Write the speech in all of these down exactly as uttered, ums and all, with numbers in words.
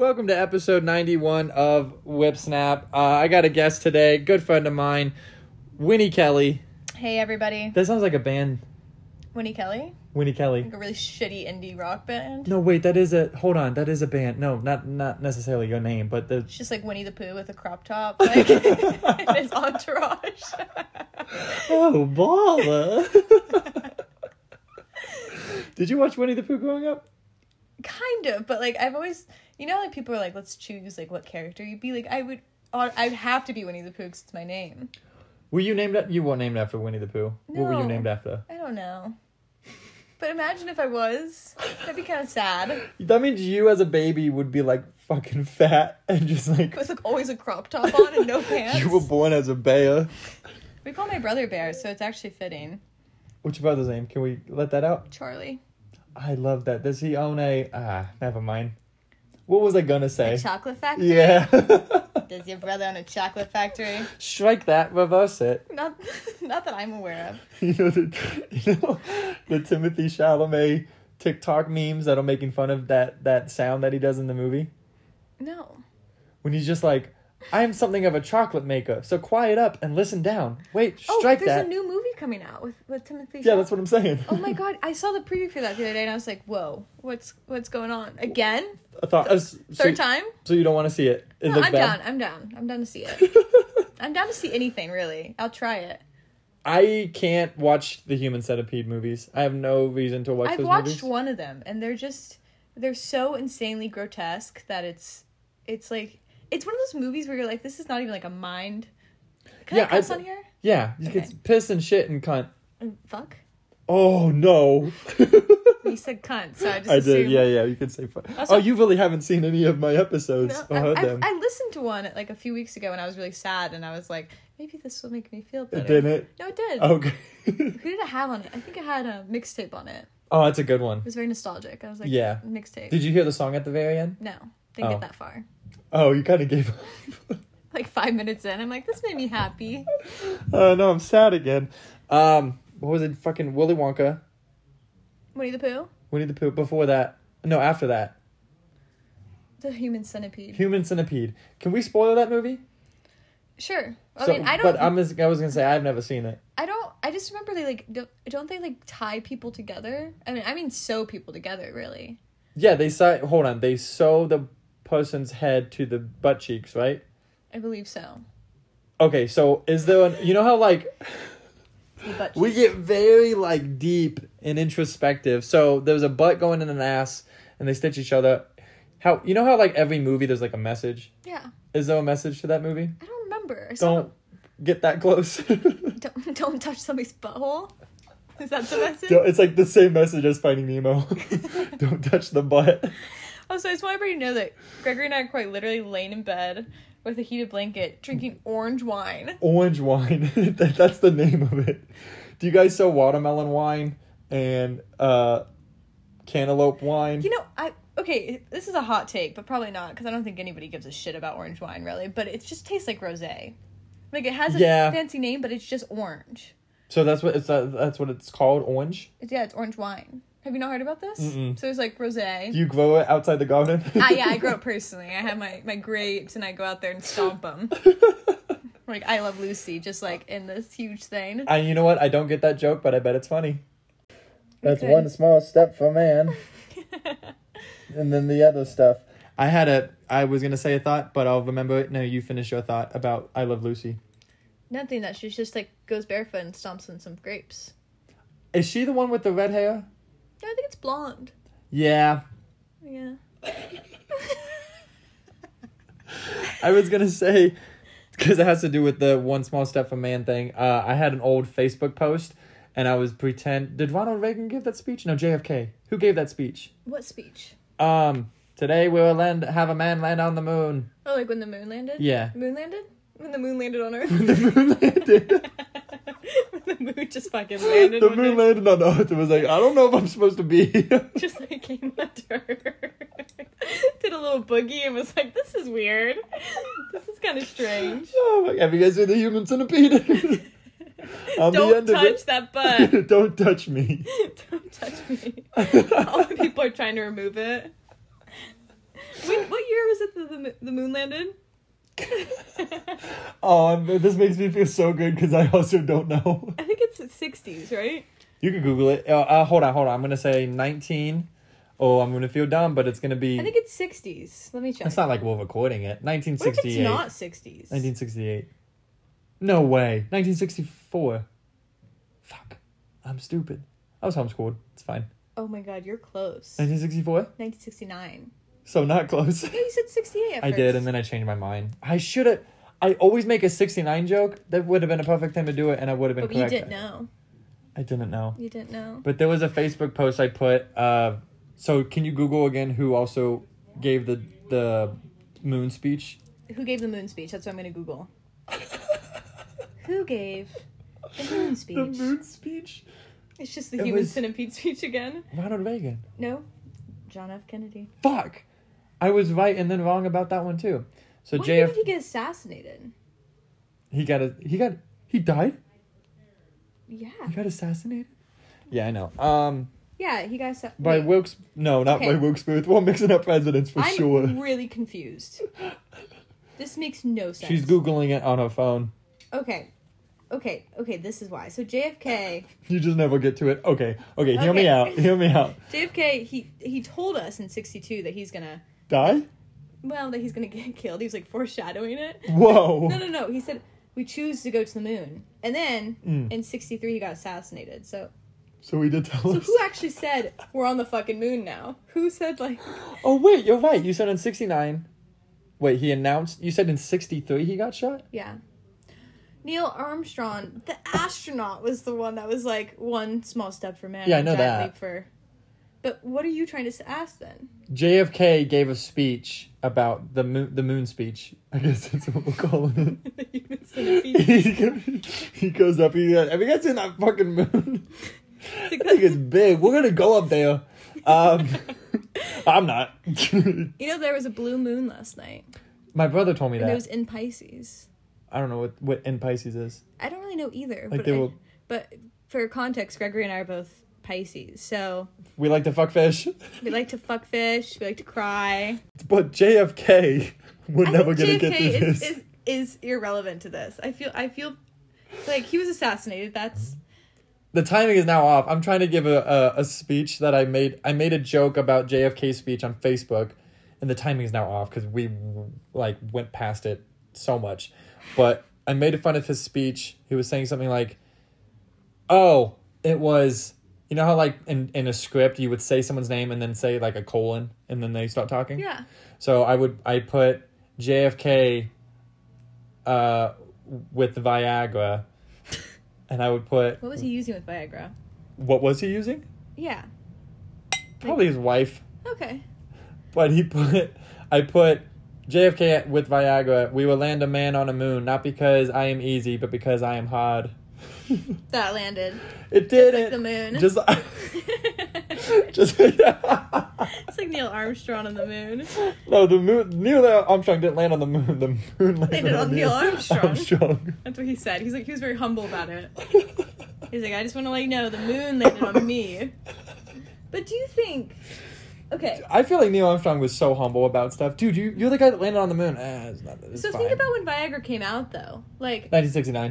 welcome to episode ninety-one of Whip Snap. Uh, I got a guest today, good friend of mine, Winnie Kelly. Hey, everybody. That sounds like a band. Winnie Kelly? Winnie Kelly. Like a really shitty indie rock band? No, wait, that is a... Hold on, that is a band. No, not not necessarily your name, but the... It's just like Winnie the Pooh with a crop top, like, in his entourage. Oh, baller. Did you watch Winnie the Pooh growing up? Kind of, but, like, I've always... You know, like, people are like, let's choose, like, what character you'd be. Like, I would... I'd have to be Winnie the Pooh because it's my name. Were you named... You weren't named after Winnie the Pooh. No, what were you named after? I don't know. But imagine if I was. That'd be kind of sad. That means you as a baby would be, like, fucking fat and just, like... With, like, always a crop top on and no pants. You were born as a bear. We call my brother Bear, so it's actually fitting. What's your brother's name? Can we let that out? Charlie. I love that. Does he own a... Ah, never mind. What was I gonna say? A chocolate factory? Yeah. Does your brother own a chocolate factory? Strike that, reverse it. Not not that I'm aware of. You know the, you know, the Timothy Chalamet TikTok memes that are making fun of that, that sound that he does in the movie? No. When he's just like, I am something of a chocolate maker, so quiet up and listen down. Wait, Oh, strike there's that. a new movie coming out with, with Timothy Yeah, Chalamet. that's what I'm saying. Oh my god, I saw the preview for that the other day and I was like, whoa, what's what's going on? Again? I thought, uh, so, Third time? So you don't want to see it? It No, looks I'm bad? down. I'm down. I'm down to see it. I'm down to see anything, really. I'll try it. I can't watch the Human Centipede movies. I have no reason to watch I've those watched movies. one of them and they're just, they're so insanely grotesque that it's, it's like, it's one of those movies where you're like, this is not even like a mind. Can Yeah, I cuss I- on here? Yeah, you Okay. could piss and shit and cunt. And fuck? Oh, no. You said cunt, so I just I assumed. did, yeah, yeah, you could say fuck. Also- Oh, you really haven't seen any of my episodes No, or I, heard I, them. I listened to one like a few weeks ago when I was really sad and I was like, maybe this will make me feel better. It didn't? No, it did. Okay. Who did it have on it? I think it had a mixtape on it. Oh, that's a good one. It was very nostalgic. I was like, Yeah. mixtape. Did you hear the song at the very end? No, didn't Oh. get that far. Oh, you kind of gave up. Like five minutes in, I'm like, this made me happy. Oh, no, I'm sad again. Um, what was it? Fucking Willy Wonka. Winnie the Pooh? Winnie the Pooh. Before that. No, after that. The Human Centipede. Human Centipede. Can we spoil that movie? Sure. I So- mean, I don't. But I'm just, I was going to say, I've never seen it. I don't. I just remember they like don't, don't they like tie people together? I mean, I mean sew people together, really. Yeah, they sew, hold on, they sew the person's head to the butt cheeks, right? I believe so. Okay, so is there an, you know how like, The butt we cheeks. get very like deep and introspective. So there's a butt going in an ass and they stitch each other. How, you know how like every movie there's like a message? Yeah. Is there a message to that movie? I don't remember. I saw Don't get that close. Don't, don't touch somebody's butthole. Is that the message? Don't- it's like the same message as Finding Nemo. Don't touch the butt. Also, I just want everybody to know that Gregory and I are quite literally laying in bed with a heated blanket, drinking orange wine. Orange wine. That- That's the name of it. Do you guys sell watermelon wine and uh, cantaloupe wine? You know, I okay. This is a hot take, but probably not because I don't think anybody gives a shit about orange wine, really. But it just tastes like rosé. Like it has a Yeah. fancy name, but it's just orange. So that's what it's uh, that's what it's called, orange? It's, yeah, it's orange wine. Have you not heard about this? Mm-mm. So it's like rosé. Do you grow it outside the garden? Ah, yeah, I grow it personally. I have my, my grapes and I go out there and stomp them. Like, I Love Lucy, just like in this huge thing. And you know what? I don't get that joke, but I bet it's funny. That's Okay. one small step for man. And then the other stuff. I had a, I was going to say a thought, but I'll remember it. No, you finish your thought about I Love Lucy. Nothing, that she just like goes barefoot and stomps on some grapes. Is she the one with the red hair? Yeah, I think it's blonde. Yeah. Yeah. I was going to say, because it has to do with the one small step for man thing. Uh, I had an old Facebook post and I was pretend. Did Ronald Reagan give that speech? No, J F K. Who gave that speech? What speech? Um, today we'll land, have a man land on the moon. Oh, like when the moon landed? Yeah. Moon landed? When the moon landed on Earth? The moon landed. When the moon just fucking landed. The one moon day. landed on Earth. It was like, I don't know if I'm supposed to be here. Just like came under. Did a little boogie and was like, this is weird. This is kind of strange. Oh my, have you guys seen the Human Centipede? On the Don't end of touch it- that butt. Don't touch me. Don't touch me. All the people are trying to remove it. When, what year was it that the, the moon landed? Oh, this makes me feel so good because I also don't know. I think it's the sixties, right? You can Google it. Uh, uh, hold on, hold on. I'm going to say nineteen. Oh, I'm going to feel dumb, but it's going to be... I think it's sixties. Let me check. It's not like we're recording it. nineteen sixty-eight. What if it's not sixties? nineteen sixty-eight. No way. nineteen sixty-four. Fuck. I'm stupid. I was homeschooled. It's fine. Oh my god, you're close. nineteen sixty-four? nineteen sixty-nine. So not close. Yeah, you said sixty-eight at I first. did, and then I changed my mind. I should have... I always make a sixty-nine joke. That would have been a perfect time to do it, and I would have been but correct. you didn't know. I didn't know. You didn't know. But there was a Facebook post I put. Uh, so can you Google again who also gave the the moon speech? Who gave the moon speech? That's what I'm going to Google. Who gave the moon speech? The moon speech? It's just the It human was- centipede speech again. Ronald Reagan. No, John F. Kennedy. Fuck. I was right and then wrong about that one too. So When J F did he get assassinated? he got a he got he died? Yeah. He got assassinated? Yeah, I know. Um Yeah, he got assassinated. by Wilkes no, not Okay. by Wilkes Booth. We're mixing up presidents for I'm sure. really confused. This makes no sense. She's Googling it on her phone. Okay. Okay, okay, this is why. So J F K, You just never get to it. Okay, okay, hear me Okay. out. Hear me out. J F K, he he told us in sixty-two that he's gonna, Die? well, that he's gonna get killed. He was like foreshadowing it. Whoa. No, no, no. He said we choose to go to the moon, and then Mm. in sixty-three he got assassinated. So, So he did tell so us. who actually said we're on the fucking moon now? Who said like? Oh wait, you're right. You said in sixty-nine. Wait, he announced. You said in sixty-three he got shot. Yeah. Neil Armstrong, the astronaut, was the one that was like one small step for man. Yeah, I one know giant that. leap for. But what are you trying to s- ask then? J F K gave a speech about the moon. The moon speech. I guess that's what we're calling it. The human centipede. he, go- he goes up. He goes, have you guys seen that fucking moon? I think it's big. We're gonna go up there. Um, I'm not. You know, there was a blue moon last night, My brother told me and that. it was in Pisces. I don't know what what in Pisces is. I don't really know either, Like but they I- will. but for context, Gregory and I are both Pisces, so We like to fuck fish, we like to fuck fish, we like to cry. but J F K would I never think gonna get J F K to is, this. is is irrelevant to this. I feel I feel like he was assassinated. That's The timing is now off. I'm trying to give a, a, a speech that I made. I made a joke about J F K's speech on Facebook, and the timing is now off because we like went past it so much. But I made fun of his speech. He was saying something like, "Oh, it was." You know how like in, in a script you would say someone's name and then say like a colon and then they start talking? yeah. So I would I put J F K uh, with Viagra, and I would put What was he using with Viagra? what was he using? Yeah. Probably his wife. Okay. But he put, I put J F K with Viagra. We will land a man on a moon, not because I am easy, but because I am hard. That landed. It Just like didn't. the moon. Just, just It's like Neil Armstrong on the moon. no, the moon. Neil Armstrong didn't land on the moon. The moon landed, Landed on Neil Armstrong. Armstrong. That's what he said. He's like he was very humble about it. He's like, I just want to let you know the moon landed on me. But do you think? Okay. I feel like Neil Armstrong was so humble about stuff. Dude, you, you're the guy that landed on the moon. Eh, it's not, it's So fine. think about when Viagra came out, though. Like, nineteen sixty-nine.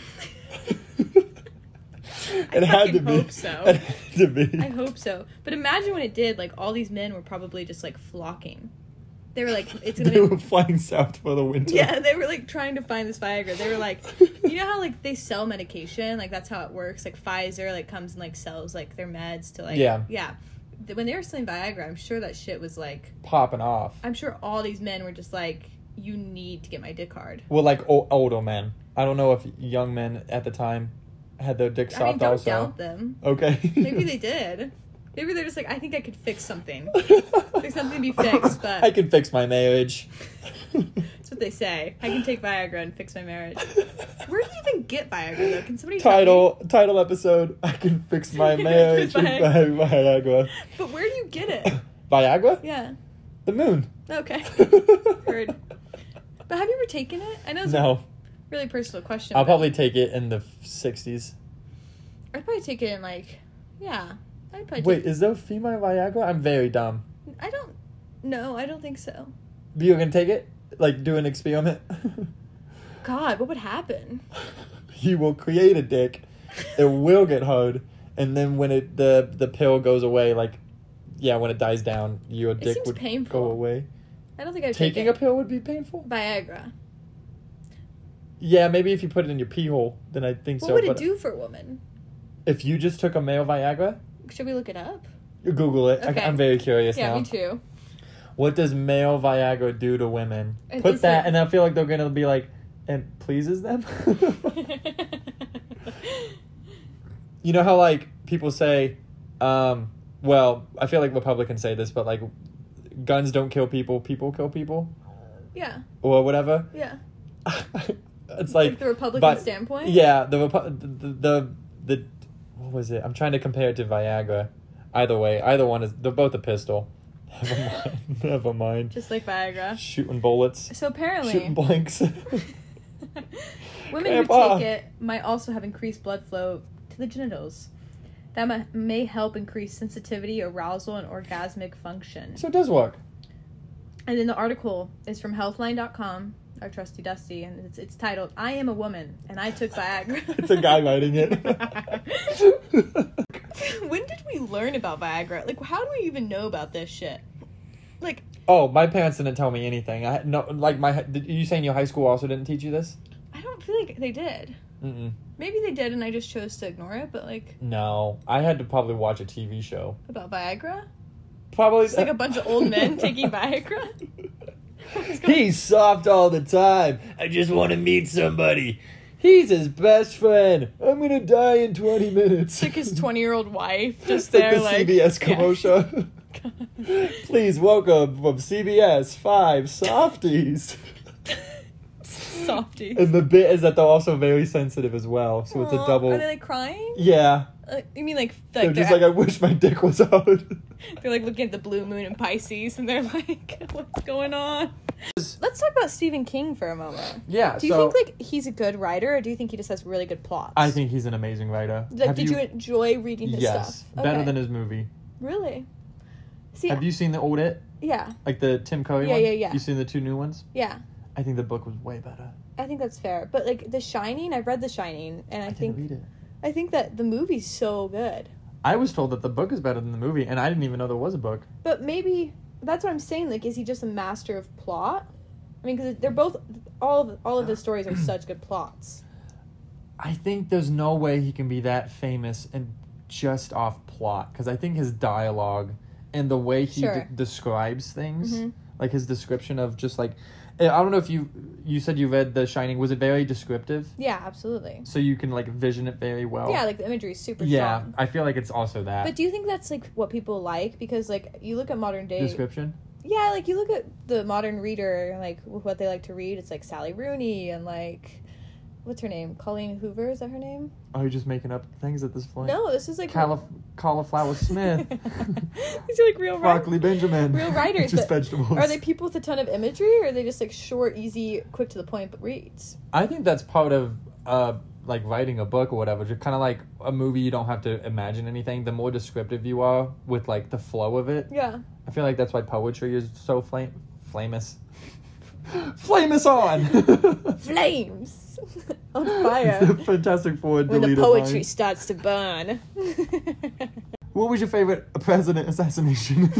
I It had to fucking be. hope so. It had to be. I hope so. But imagine when it did. Like, all these men were probably just like flocking. They were like, it's They gonna. were flying south for the winter. Yeah, they were like trying to find this Viagra. They were like, you know how like they sell medication, like that's how it works. Like Pfizer like comes and like sells like their meds to like Yeah. yeah. Th- When they were selling Viagra, I'm sure that shit was like, Popping off. I'm sure all these men were just like, you need to get my dick hard. Well, like o- older men. I don't know if young men at the time had their dick I mean, soft don't also. doubt them. Okay. Maybe they did. Maybe they're just like, I think I could fix something. There's something to be fixed, but I can fix my marriage. that's what they say. I can take Viagra and fix my marriage. Where do you even get Viagra though? Can somebody tell me? title title episode. I can fix my marriage with Viagra. Vi- Viagra. But where do you get it? Viagra? Yeah. The moon. Okay. Heard. But have you ever taken it? I know it's a No. really personal question. I'll but probably take it in the sixties. I'd probably take it in like, yeah. I'd probably Wait, take is there a female Viagra? I'm very dumb. I don't. No, I don't think so. You're gonna take it? Like, do an experiment? God, what would happen? You will create a dick. It will get hard. And then when it the, the pill goes away, like, yeah, when it dies down, your It dick seems would painful. go away. I don't think I'd Taking take a pill would be painful? it. Viagra. Yeah, maybe if you put it in your pee hole, then I think What so. would it but do for a woman? if you just took a male Viagra, Should we look it up? Google it. Okay. I, I'm very curious Yeah, now. me too. What does male Viagra do to women? It Put was that, like- and I feel like they're gonna be like, it pleases them. You know how like people say, um, well, I feel like Republicans say this, but like, guns don't kill people, people kill people, Yeah, or whatever. yeah. It's Like, like the Republican but- standpoint? Yeah, the, Repu- the the the what was it? I'm trying to compare it to Viagra. Either way, either one is they're both a pistol. Never mind. Never mind. Just like Viagra. Shooting bullets, So apparently, shooting blanks. women who Grandpa. take it might also have increased blood flow to the genitals. That ma- may help increase sensitivity, arousal, and orgasmic function. So it does work. And then the article is from healthline dot com, our trusty Dusty, and it's, it's titled, I am a woman, and I took Viagra. It's a guy writing it. When did we learn about Viagra? Like, how do we even know about this shit? Like, Oh, my parents didn't tell me anything. I no like my. Did you saying your high school also didn't teach you this? I don't feel like they did. Mm-mm. Maybe they did, and I just chose to ignore it, but, like, No, I had to probably watch a T V show. about Viagra? Probably It's like a bunch of old men taking Viagra? What's going- He's soft all the time. I just want to meet somebody. He's his best friend. I'm gonna die in twenty minutes. It's like his twenty-year-old wife just It's like there, the like... C B S yeah. commercial. Please welcome from C B S five softies. Softies. And the bit is that they're also very sensitive as well, so it's a Aw, double. Are they, like, crying? Yeah, Uh, you mean, like, they're like just they're, like, I wish my dick was out. they're, like, looking at the blue moon in Pisces, and they're like, what's going on? Let's talk about Stephen King for a moment. Yeah. Do you so think, like, he's a good writer, or do you think he just has really good plots? I think he's an amazing writer. Like, Have did you, enjoy reading his yes, stuff? better Okay. than his movie. Really? See, Have you seen the old It? yeah, Like the Tim Curry Yeah, one? yeah, yeah. You seen the two new ones? yeah. I think the book was way better. I think that's fair. But, like, The Shining, I've read The Shining, and I, I think didn't read it. I think that the movie's so good. I was told that the book is better than the movie, and I didn't even know there was a book. But maybe that's what I'm saying. Like, is he just a master of plot? I mean, because they're both all of all of his stories are such good plots. I think there's no way he can be that famous and just off plot, because I think his dialogue and the way he Sure. d- describes things, Mhm. like his description of just like, I don't know if you you said you read The Shining. Was it very descriptive? Yeah, absolutely. So you can like vision it very well. Yeah, like the imagery is super yeah. strong. I feel like it's also that But do you think that's like what people like? Because like you look at modern day. description. Yeah, like you look at the modern reader, like what they like to read. It's like Sally Rooney and like, what's her name? Colleen Hoover, is that her name? Are you just making up things at this point? No, this is like Calif- Cauliflower Smith, These are like real writers. broccoli Benjamin, Real writers, just but vegetables. Are they people with a ton of imagery, or are they just like short, easy, quick to the point but reads? I think that's part of uh like writing a book or whatever. Just kind of like a movie, you don't have to imagine anything. The more descriptive you are with like the flow of it, Yeah. I feel like that's why poetry is so flame famous. Famous on. Flames on It's fire the Fantastic Four when the deleted poetry lines. starts to burn. What was your favorite president assassination?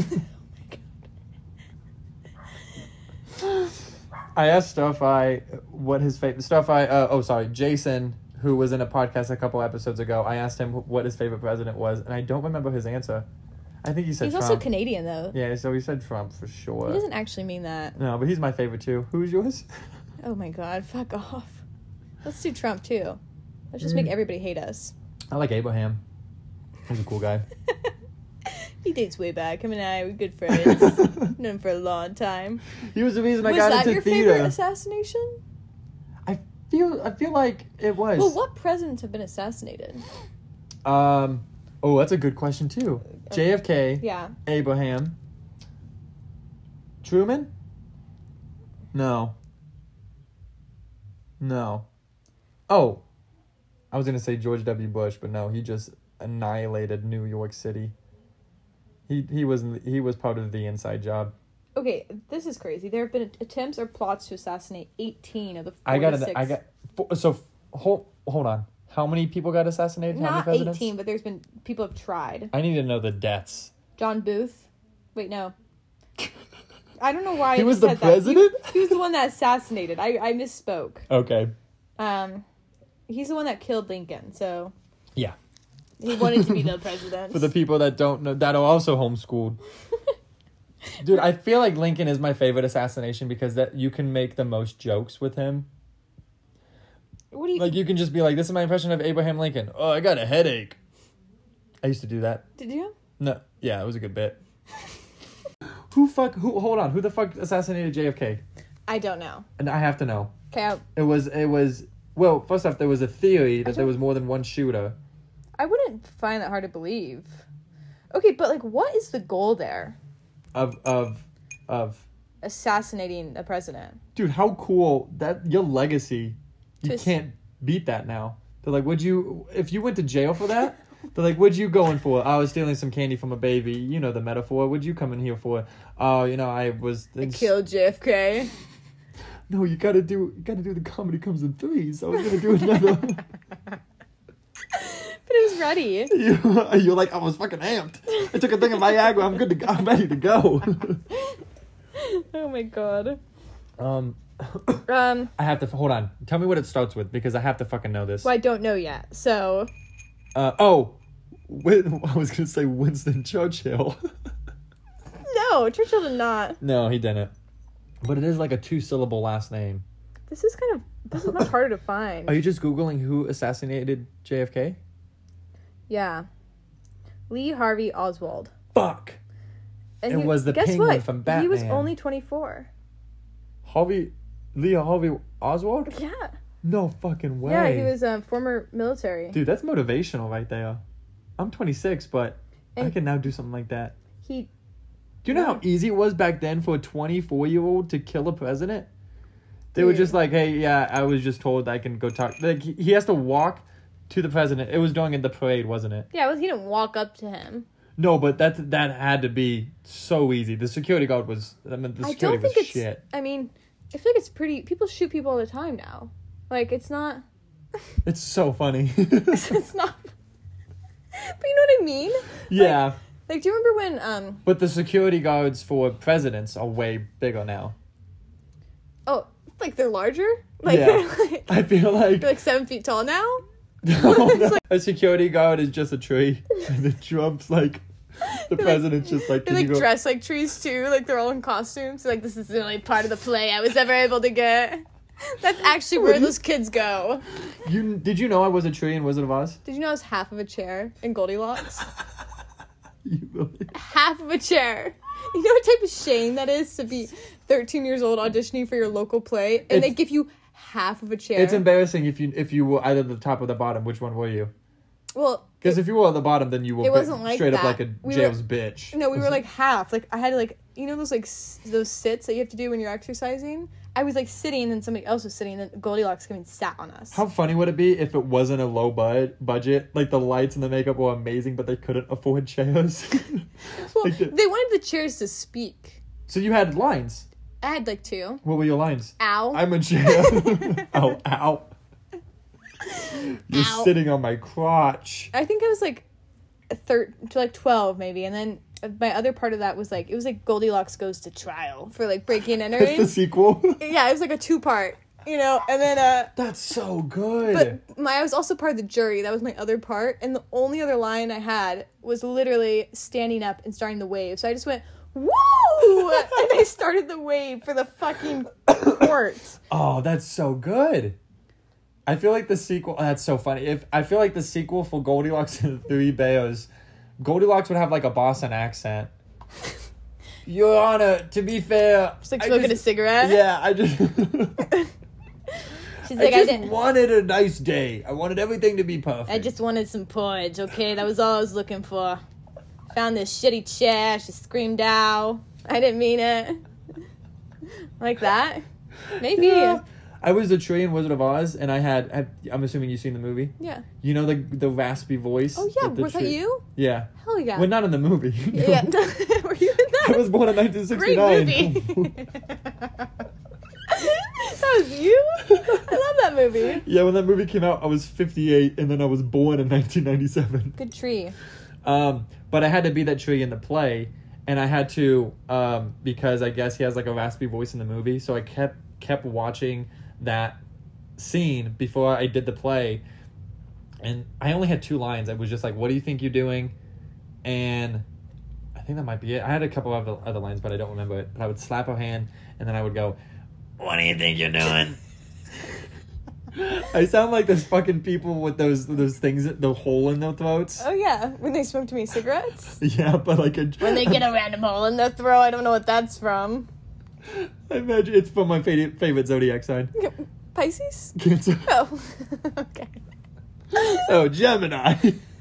I asked Starfy what his favorite Starfy. Uh, oh, sorry, Jason, who was in a podcast a couple episodes ago. I asked him what his favorite president was, and I don't remember his answer. I think he said He's Trump. also Canadian though. Yeah, so he said Trump for He sure. doesn't actually mean that. No, but he's my favorite too. Who's yours? Oh my god, fuck off. Let's do Trump too. Let's just Mm. make everybody hate us. I like Abraham. He's a cool guy. He dates way back. Him and I were good friends. Known him for a long time. He was the reason I Was got that into your theater. favorite assassination? I feel I feel like it was. Well, what presidents have been assassinated? Um. Oh, that's a good question too. J F K. Yeah. Abraham. Truman? No. No. Oh. I was going to say George W. Bush, but no, he just annihilated New York City. He he was he was part of the inside job. Okay, this is crazy. There have been attempts or plots to assassinate eighteen of the I got forty-six. I got four, so hold hold on. How many people got assassinated? How many Not presidents? eighteen, but there's been people have tried. I need to know the deaths. John Booth. Wait, no. I don't know why He I was just the said president? That. He, he was the one that assassinated. I I misspoke. Okay. Um, he's the one that killed Lincoln. So Yeah. he wanted to be the president. For the people that don't know, that are also homeschooled. Dude, I feel like Lincoln is my favorite assassination because that you can make the most jokes with him. What do you Like, you can just be like, this is my impression of Abraham Lincoln. Oh, I got a headache. I used to do that. Did you? No. Yeah, it was a good bit. Who fuck, who, hold on. Who the fuck assassinated J F K? I don't know. And I have to know. Okay, I, It was, it was, well, first off, there was a theory that I there don't- was more than one shooter. I wouldn't find that hard to believe. Okay, but like, what is the goal there? Of, of, of. Assassinating a president. Dude, how cool that your legacy. You Just- can't beat that now. They're like, would you if you went to jail for that? They're like, what'd you going for? I was stealing some candy from a baby. You know the metaphor. What'd you come in here for? Oh, you know, I was I killed J F K. No, you gotta do you gotta do the comedy comes in threes. I was gonna do another. But it was ready. you, you're like, I was fucking amped. I took a thing of Viagra. I'm good to go. I'm ready to go. Oh my god. um Um, I have to hold on. Tell me what it starts with because I have to fucking know this. well, I don't know yet. So, Uh oh, Win- I was gonna say Winston Churchill. no, Churchill did not. No, he didn't. But it is like a two syllable last name. This is kind of this is much harder to find. Are you just googling who assassinated J F K? Yeah, Lee Harvey Oswald. Fuck. And It he- was the guess penguin what? from He was Batman. only twenty-four. Harvey, Lee Harvey Oswald? Yeah. No fucking way. Yeah, he was a former military. Dude, that's motivational right there. I'm twenty-six, but I And- can now do something like that. He Do you know Yeah. how easy it was back then for a twenty-four-year-old to kill a president? They were Dude. just like, hey, yeah, I was just told I can go talk. Like, he he has to walk to the president. It was during the parade, wasn't it? yeah, well, he didn't walk up to him. No, but that that had to be so easy. The security guard was, I mean, the I security don't think was it's. shit. I mean, I feel like it's pretty. People shoot people all the time now. Like it's not. It's so funny. It's not. But you know what I mean? yeah, Like, do you remember when um? but the security guards for presidents are way bigger now. Oh, like they're larger. Like Yeah. they're like, I feel like, they're like seven feet tall now. a security guard is just a tree, and the Trump's like, the They're like- president's just like, They can like you go? dress like trees too. Like they're all in costumes. Like this is the only part of the play I was ever able to get. That's actually where those kids go. You did you know I was a tree in Wizard of Oz? Did you know I was half of a chair in Goldilocks? You really? Half of a chair. You know what type of shame that is to be thirteen years old auditioning for your local play and they It's- give you half of a chair. It's embarrassing if you if you were either the top or the bottom. Which one were you? Well, Because if you were at the bottom, then you were It bi- wasn't like straight up that. like a We were- jail's bitch. no, we were like half. Like I had to like you know those like s- those sits that you have to do when you're exercising. I was like sitting and then somebody else was sitting and then Goldilocks came and sat on us. How funny would it be if it wasn't a low bud- budget? Like the lights and the makeup were amazing, but they couldn't afford chairs. well, like the- they wanted the chairs to speak. so you had lines. I had like two. What were your lines? Ow. I'm a chair. ow, ow. You're Ow. sitting on my crotch. I think I was like a third to like twelve maybe, and then my other part of that was like it was like Goldilocks goes to trial for like breaking and That's entering. the sequel. Yeah, it was like a two part, you know, and then uh That's so good. but my I was also part of the jury. That was my other part, and the only other line I had was literally standing up and starting the wave. So I just went woo, and I started the wave for the fucking court. Oh, that's so good. I feel like the sequel. That's so funny. If I feel like the sequel for Goldilocks and the Three Bears, Goldilocks would have like a Boston accent. Your Honor, to be fair, Just like I smoking just- a cigarette. Yeah, I just. She's I like, I, just didn't. wanted a nice day. I wanted everything to be perfect. I just wanted some porridge. Okay, that was all I was looking for. Found this shitty chair. She screamed out. I didn't mean it. Like that? Maybe. Yeah. I was a tree in Wizard of Oz, and I had. Have, I'm assuming you've seen the movie. Yeah. You know the the raspy voice. Oh yeah, with the was that tree? you? Yeah. Hell yeah. Well, not in the movie. Yeah. Were you in that? I was born in nineteen Great sixty-nine. movie. That was you? I love that movie. Yeah, when that movie came out, I was fifty-eight, and then I was born in nineteen ninety-seven. Good tree. Um, but I had to be that tree in the play, and I had to um, because I guess he has like a raspy voice in the movie, so I kept kept watching that scene before I did the play, and I only had two lines. I was just like, "What do you think you're doing?" And I think that might be it. I had a couple of other, other lines, but I don't remember it. But I would slap her hand, and then I would go, "What do you think you're doing?" I sound like those fucking people with those those things, the hole in their throats. Oh yeah, when they smoke too many cigarettes. Yeah, but like a... When they get a random hole in their throat, I don't know what that's from. I imagine it's from my favorite, favorite zodiac sign. Pisces? Cancer. Oh, okay. Oh, Gemini.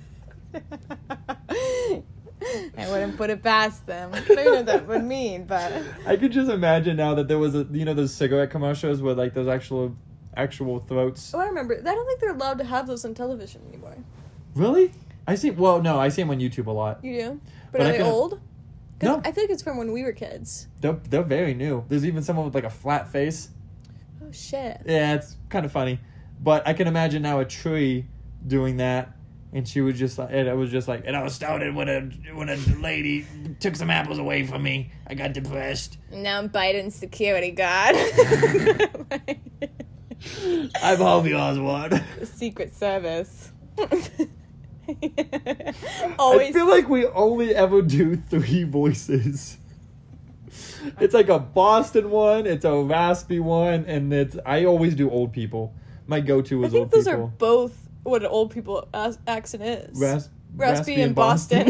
I wouldn't put it past them. I don't know what that would mean, but... I could just imagine now that there was a, you know, those cigarette commercials with like those actual actual throats. Oh, I remember. I don't think they're allowed to have those on television anymore. Really? I see. Well, no, I see them on YouTube a lot. You do? But, But are I they can- old? 'Cause No. I feel like it's from when we were kids. They're they're very new. There's even someone with like a flat face. Oh, shit. Yeah, it's kind of funny, but I can imagine now a tree doing that, and she was just like, and it was just like, and I was started when a when a lady took some apples away from me. I got depressed. Now I'm Biden's security guard. I'm Harvey Oswald. The Secret Service. I Always. feel like we only ever do three voices. It's like a Boston one, it's a raspy one, and it's I always do old people. My go-to I is think old those people. are both what an old people as- accent is. Ras- Raspy, raspy in in Boston.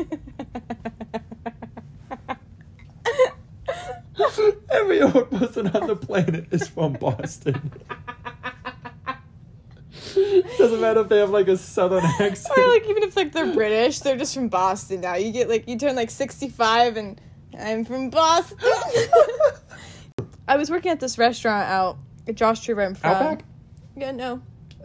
Every old person on the planet is from Boston. Doesn't matter if they have like a southern accent. Or like even if like they're British, they're just from Boston now. You get like you turn like sixty-five and I'm from Boston. I was working at this restaurant out at Josh Tree where I'm from. Outback? Yeah, no.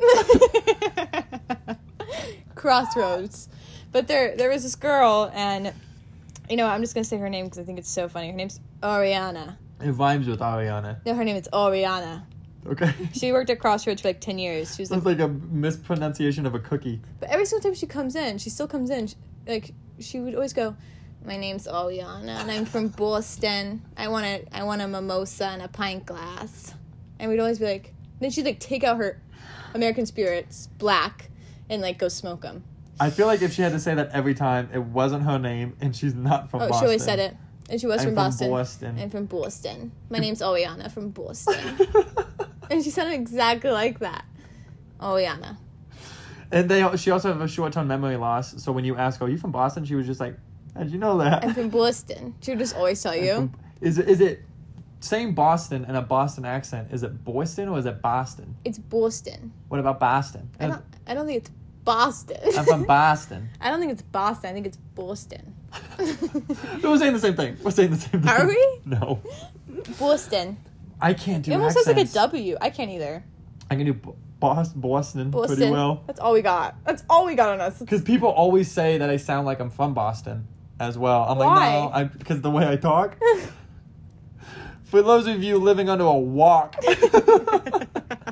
Crossroads. But there there was this girl, and you know, I'm just gonna say her name because I think it's so funny. Her name's Oriana. It rhymes with Ariana. No, her name is Oriana. Okay. She worked at Crossroads for like ten years. She was like, Sounds like a mispronunciation of a cookie. but every single time she comes in, she still comes in. She, like she would always go, "My name's Oriana, and I'm from Boston. I want a I want a mimosa and a pint glass." And we'd always be like, then she'd like take out her American Spirits Black and like go smoke them. I feel like if she had to say that every time, it wasn't her name, and she's not from Oh, Boston. she always said it. And she was I'm from Boston. Boston. And from Boston. My name's Oriana from Boston. And she sounded exactly like that. Oriana. And they she also has a short-term memory loss, so when you ask her, are you from Boston? She was just like, how'd you know that? I'm from Boston. She would just always tell I'm you. from- is it, is it saying Boston in a Boston accent, is it Boston or is it Boston? It's Boston. What about Boston? I don't, I don't think it's Boston. I'm from Boston. I don't think it's Boston. I think it's Boston. We're saying the same thing. We're saying the same thing. Are we? No. Boston. I can't do It almost accents. sounds like a W. I can't either. I can do Bo- Bos- Boston, Boston. pretty well. That's all we got. That's all we got on us. Because people always say that I sound like I'm from Boston as well. I'm Why? like, no, I because the way I talk. For those of you living under a walk. I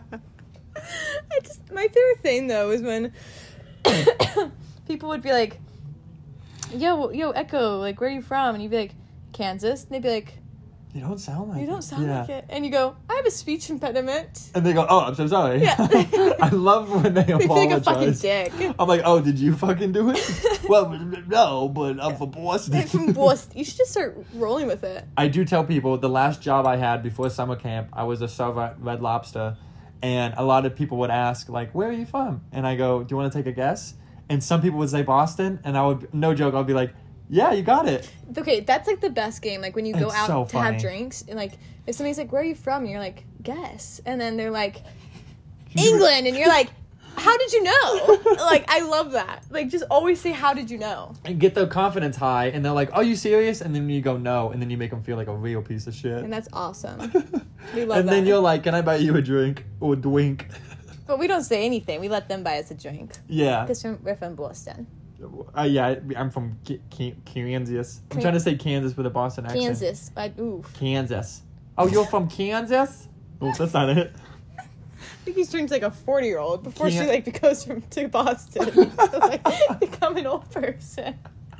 just my favorite thing though is when people would be like, "Yo, yo, Echo, like where are you from?" And you'd be like, "Kansas." And they'd be like, You don't sound like "You it. don't sound Yeah. like it." And you go, "I have a speech impediment." And they go, oh, I'm so sorry. Yeah. I love when they They feel like a apologize. fucking dick. I'm like, oh, did you fucking do it? Well, no, but I'm from Boston. I'm from Boston. You should just start rolling with it. I do tell people the last job I had before summer camp, I was a server at Red Lobster, and a lot of people would ask, like, where are you from? And I go, do you want to take a guess? And some people would say Boston, and I would, no joke, I'll be like, yeah, you got it. Okay, that's like the best game. Like when you go It's out so to have funny. drinks, and like if somebody's like, "Where are you from?" and you're like, "Guess," and then they're like, "England," and you're like, "How did you know?" Like I love that. Like just always say, "How did you know?" And get their confidence high, and they're like, are you serious? And then you go, no, and then you make them feel like a real piece of shit. And that's awesome. We love and that. then you're like, can I buy you a drink or a drink? But we don't say anything. We let them buy us a drink Yeah. because we're from Boston. Uh, yeah, I- I'm from K- K- Kansas. I'm Kan- trying to say Kansas with a Boston accent. Kansas. I, oof. Kansas. Oh, you're from Kansas? Oh, that's not it. I think he's turned to like a forty year old before she Can- like goes from to Boston to like become an old person.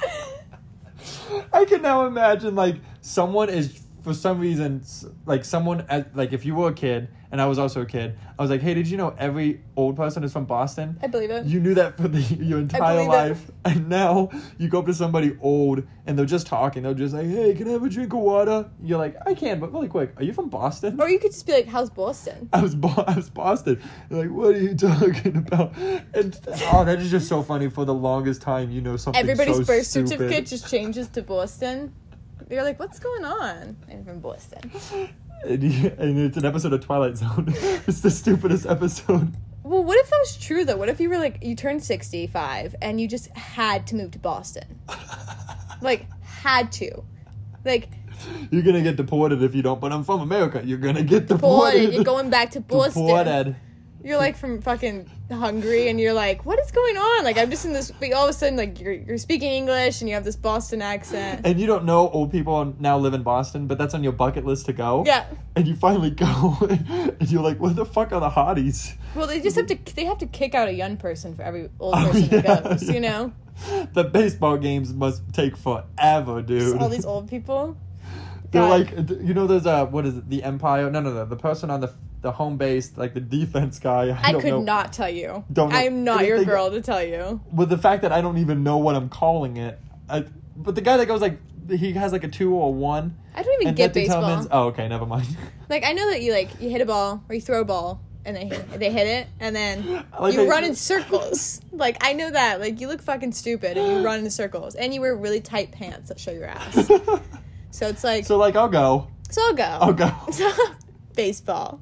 I can now imagine like someone is for some reason s- like someone at, like if you were a kid and I was also a kid, I was like, hey, did you know every old person is from Boston? I believe it. You knew that for the, your entire believe it. life, and now you go up to somebody old and they're just talking. They're just like, hey, can I have a drink of water? You're like, I can, but really quick, are you from Boston? Or you could just be like, how's Boston? I was Bo- I was Boston. They're like, what are you talking about? And oh, that is just so funny. For the longest time, you know something. Everybody's so birth stupid. certificate just changes to Boston. You're like, what's going on? I'm from Boston. And, you, and it's an episode of Twilight Zone. It's the stupidest episode. Well, what if that was true though? What if you were like, you turned sixty-five and you just had to move to Boston? Like, had to. Like, You're gonna get deported if you don't. But I'm from America. You're gonna get deported. boy, you're going back to Boston. Deported. You're like from fucking Hungary, and you're like, what is going on? Like, I'm just in this. But all of a sudden, like, you're you're speaking English, and you have this Boston accent. And you don't know old people now live in Boston, but that's on your bucket list to go. Yeah. And you finally go, and you're like, "What the fuck are the hotties?" Well, they just have to. They have to kick out a young person for every old Oh, person yeah, that goes. yeah. You know, The baseball games must take forever, dude. just all these old people. They're God. like, you know, there's a what is it? The Empire? No, no, no. The person on the the home base, like the defense guy. I, I don't could know. not tell you. Don't know I'm not your anything- girl to tell you. With the fact that I don't even know what I'm calling it. I, but the guy that goes like, he has like a two or a one. I don't even And get Deputy baseball. Tillman's- oh, okay, never mind. Like, I know that you like you hit a ball or you throw a ball and they hit, they hit it and then I like you how run you- in circles. Like, I know that. Like, you look fucking stupid and you run in circles and you wear really tight pants that show your ass. So it's like, so, So like, I'll go. I'll go. I'll go. Baseball.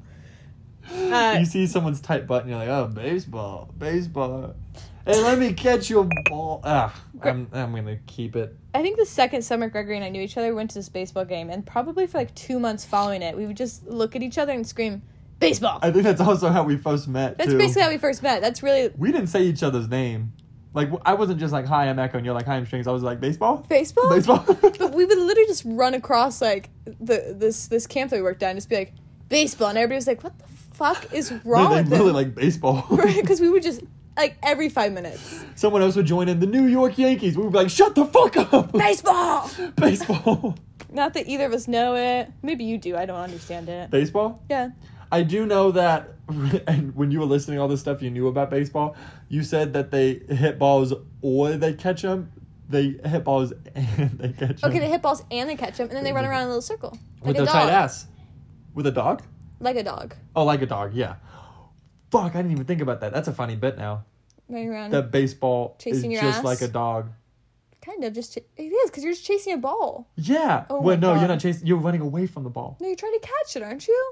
Uh, You see someone's tight butt and you're like, oh, baseball, baseball. Hey, let me catch your ball. Ah, I'm, I'm going to keep it. I think the second summer Gregory and I knew each other, we went to this baseball game, and probably for like two months following it, we would just look at each other and scream, baseball. I think that's also how we first met, That's too. basically how we first met. That's really We didn't say each other's name. Like, I wasn't just like, hi, I'm Echo, and you're like, hi, I'm Strings. I was like, baseball? baseball. Baseball? But we would literally just run across like the this this camp that we worked at and just be like, baseball, and everybody was like, what the fuck is wrong they with really them? like baseball. Because we would just like every five minutes, Someone else would join in the New York Yankees. We would be like, shut the fuck up. baseball. Baseball. Not that either of us know it. Maybe you do. I don't understand it. Baseball? Yeah. I do know that, and when you were listening to all this stuff you knew about baseball, you said that they hit balls or they catch them. They hit balls and they catch them. Okay, they hit balls and they catch them, and then they run around in a little circle like With a their dog. tight ass. With a dog? Like a dog. Oh, like a dog, yeah. Fuck, I didn't even think about that. That's a funny bit now. Running around. That baseball Chasing is your just ass? like a dog. Kind of just. Ch- it is because you're just chasing a ball. Yeah. Oh well, my no, God. you're not chasing. You're running away from the ball. No, you're trying to catch it, aren't you?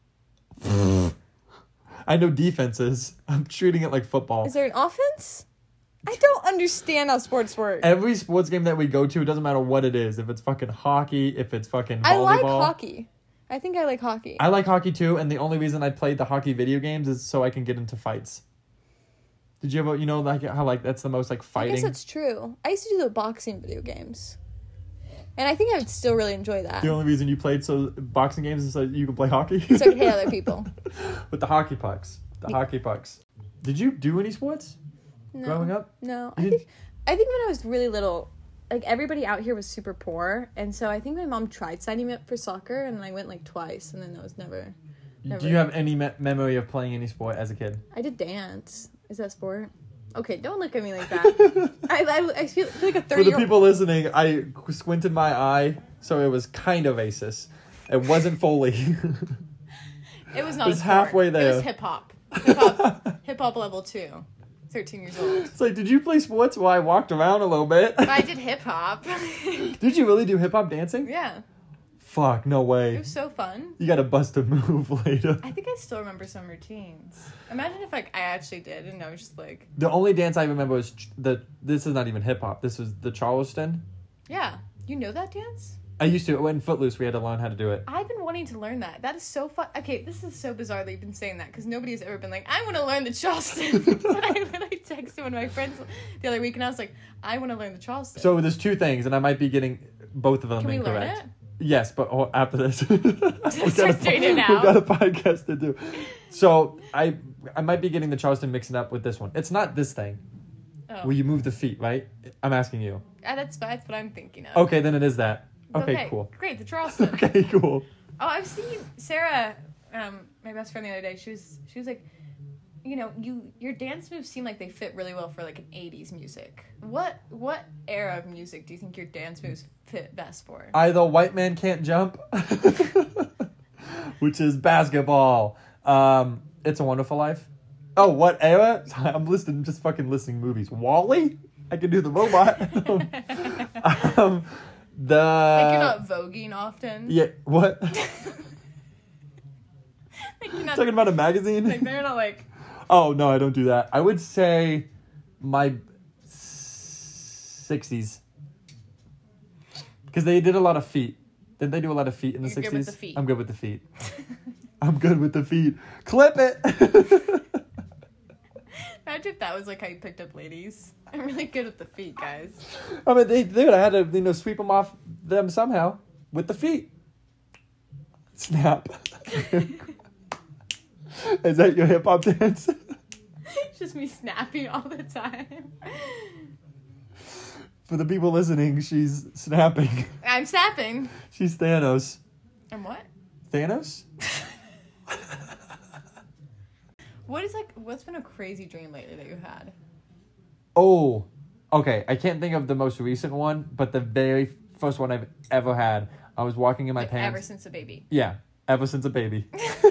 I know defenses. I'm treating it like football. Is there an offense? I don't understand how sports work. Every sports game that we go to, it doesn't matter what it is. If it's fucking hockey, if it's fucking volleyball. I like hockey. I think I like hockey. I like hockey too, and the only reason I played the hockey video games is so I can get into fights. Did you ever, you know, like how like that's the most like I fighting? guess that's true. I used to do the boxing video games. And I think I would still really enjoy that. The only reason you played so boxing games is so you can play hockey. So I could hit other people. With the hockey pucks, the Me- hockey pucks. Did you do any sports No. growing up? No. You I didn't- think I think when I was really little, like everybody out here was super poor, and so I think my mom tried signing me up for soccer, and I went like twice, and then that was never. Never. Do you have any me- memory of playing any sport as a kid? I did dance. Is that sport? Okay, don't look at me like that. I, I, I feel, feel like a For thirty the year old. people listening, I squinted my eye, so it was kind of racist. It wasn't fully. It was not. It was a sport. halfway It there. was hip hop. Hip hop. Hip hop level two. Thirteen years old. It's like, did you play sports? Well, I walked around a little bit. I did hip hop. Did you really do hip hop dancing? Yeah, Fuck, no it way. was so fun. You gotta bust a move later. I think I still remember some routines. Imagine if like I actually did, and I was just like, The only dance I remember was ch- the. This is not even hip hop. This was the Charleston. yeah, you know that dance? I used to. In Footloose, we had to learn how to do it. I've been wanting to learn that. That is so fun. Okay, this is so bizarre that you've been saying that because nobody has ever been like, I want to learn the Charleston. But I literally texted to one of my friends the other week, and I was like, I want to learn the Charleston. So there's two things, and I might be getting both of them Can we incorrect. learn it? Yes, but oh, after this, we, got Start doing it a, now. we got a podcast to do. So I I might be getting the Charleston mixing up with this one. It's not this thing. Oh. Where you move the feet, right? I'm asking you. Ah, that's, that's what I'm thinking of. Okay, then it is that. Okay, cool. Great, the Charleston. Okay, cool. Oh, I've seen Sarah, um, my best friend the other day. She was she was like, you know, you your dance moves seem like they fit really well for like an eighties music. What what era of music do you think your dance moves fit best for? Either White Man Can't Jump, which is basketball. Um, It's a Wonderful Life. Oh, what era? I'm listening, just fucking listening movies. Wall-E? I can do the robot. um, the Like you're not voguing often. Yeah, what? Like you're not, Talking about a magazine? like they're not like. Oh, no, I don't do that. I would say my sixties. Because they did a lot of feet. Didn't they do a lot of feet in the You're sixties? good with the feet. I'm good with the feet. I'm good with the feet. Clip it! Imagine if that was like how you picked up ladies. I'm really good with the feet, guys. I mean, they dude, I had to, you know, sweep them off them somehow with the feet. Snap. Is that your hip hop dance? It's just me snapping all the time. For the people listening, she's snapping. I'm snapping. She's Thanos. And what? Thanos? What is like? What's been a crazy dream lately that you had? Oh, okay. I can't think of the most recent one, but the very first one I've ever had. I was walking in my Like pants. ever since a baby. Yeah, ever since a baby.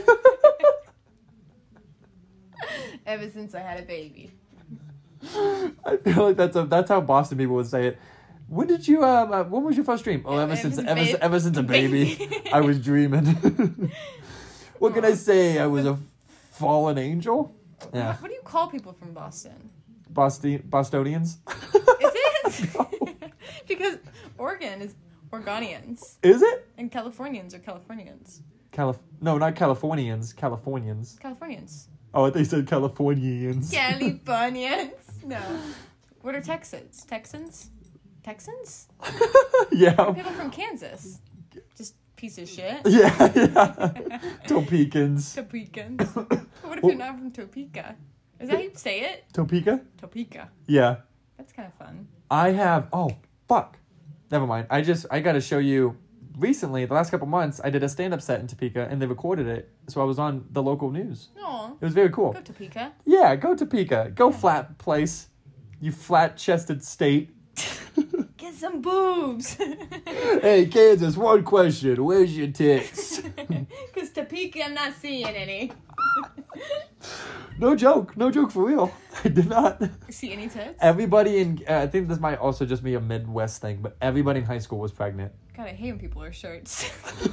Ever since I had a baby. I feel like that's a, that's how Boston people would say it. When did you um? Uh, when was your first dream? Oh, ever, Ever since since ever, ba- ever since a baby, baby. I was dreaming. What can I say? I was a fallen angel. Yeah, What do you call people from Boston? Boston Bostonians. Is it? No. Because Oregon is Oregonians. Is it? And Californians are Californians. Calif? No, not Californians. Californians. Californians. Oh, I thought you said Californians. Californians. No. What are Texans? Texans? Texans? Yeah. People from Kansas. Just piece of shit. Yeah, yeah. Topekans. Topekans. What if you're not from Topeka? Is that how you say it? Topeka? Topeka. Yeah. That's kind of fun. I have. Oh, fuck. Never mind. I just. I got to show you. Recently, the last couple months, I did a stand-up set in Topeka, and they recorded it, so I was on the local news. Aw. It was very cool. Go Topeka. Yeah, go Topeka. Go flat place. You flat-chested state. Get some boobs. Hey, Kansas, one question. Where's your tits? Because Topeka, I'm not seeing any. No joke. No joke for real. I did not. See any tits? Everybody in... Uh, I think this might also just be a Midwest thing, but everybody in high school was pregnant. God, I hate when people wear shirts.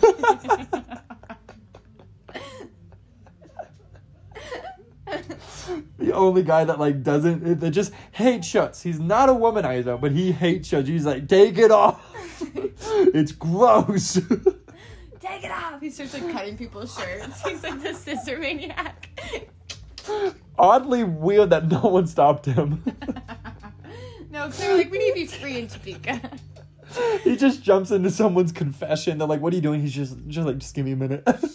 The only guy that like doesn't, that just hates shirts. He's not a womanizer, but he hates shirts. He's like, take it off. It's gross. Take it off. He starts like cutting people's shirts. He's like the scissor maniac. Oddly weird that no one stopped him. No, because they're like, we need to be free in Topeka. He just jumps into someone's confession. They're like, what are you doing? He's just, just like, just give me a minute. Why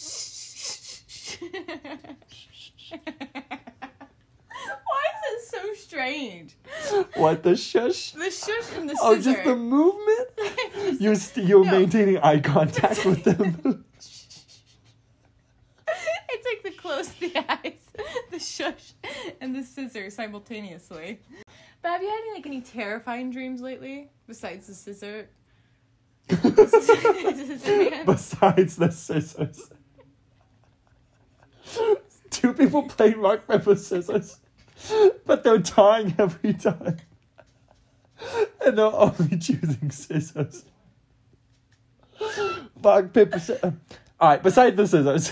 is it so strange? What, the shush? The shush and the scissor. Oh, just the movement? Just- You're, st- you're No. maintaining eye contact with them. It's like the close the eyes, the shush, and the scissor simultaneously. But have you had any like any terrifying dreams lately besides the scissor? The scissor man? Besides the scissors. Two people playing rock, paper, scissors. But they're tying every time. And they're only choosing scissors. Rock, paper, scissors. Alright, besides the scissors.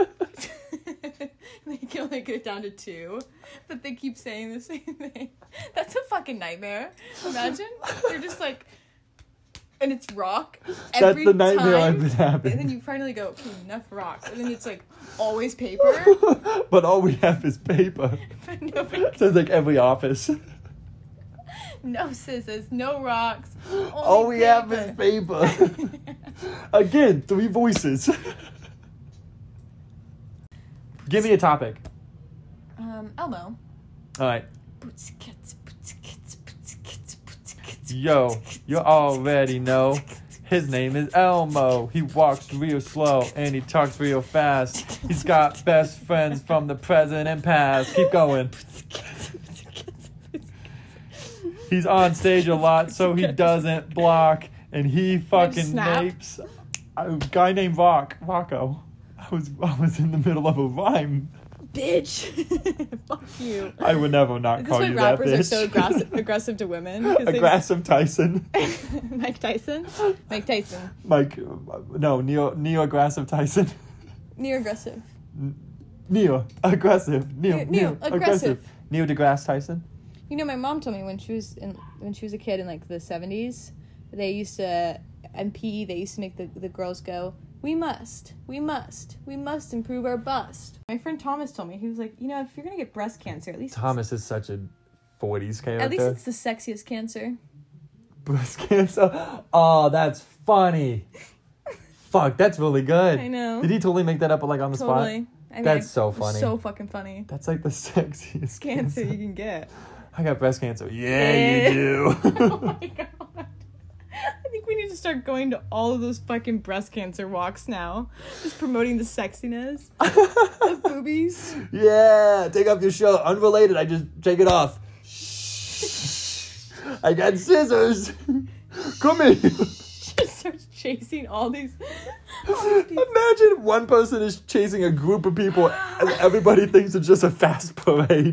They can only get it down to two, but they keep saying the same thing. That's a fucking nightmare. Imagine. They're just like, and it's rock That's every the nightmare time. I've been having. And then you finally go, okay, enough rocks. And then it's like always paper. But all we have is paper. But nobody, Sounds like every office. no scissors, no rocks. Only All we paper. have is paper. Again, three voices. Give me a topic. Um, Elmo. All right. Boots, kits, boots, kits, boots, kits, boots, kits, Yo, boots, kits, you boots, already know. His name is Elmo. He walks real slow and he talks real fast. He's got best friends from the present and past. Keep going. He's on stage a lot so he doesn't block. And he fucking snap. napes a guy named Rock. Rocco. I was I was in the middle of a rhyme. Bitch. Fuck you. I would never not Is this call why you that rappers bitch. are so aggressive, aggressive to women? 'Cause they- Aggressive Tyson. Mike Tyson? Mike Tyson. Mike, uh, no, neo neo aggressive Tyson. Neo aggressive. Neo aggressive. Neo Neo- neo Neo, aggressive. aggressive. Neil deGrasse Tyson. You know, my mom told me when she was in when she was a kid in like the seventies, they used to in P E they used to make the, the girls go, we must, we must, we must improve our bust. My friend Thomas told me, he was like, you know, if you're gonna get breast cancer, at least Thomas is such a forties character. at least it's the sexiest cancer. Breast cancer. Oh, that's funny. Fuck, that's really good. I know. Did he totally make that up like on the Totally. spot? I mean, That's I- so it was funny. So fucking funny. That's like the sexiest Cancer cancer. you can get. I got breast cancer. Yeah, you do. Oh my god. I think we need to start going to all of those fucking breast cancer walks now. Just promoting the sexiness of boobies. Yeah, take off your shirt. Unrelated. I just take it off. Shh. I got scissors. Come here. Just starts chasing all these, all these people. Imagine one person is chasing a group of people and everybody thinks it's just a fast parade.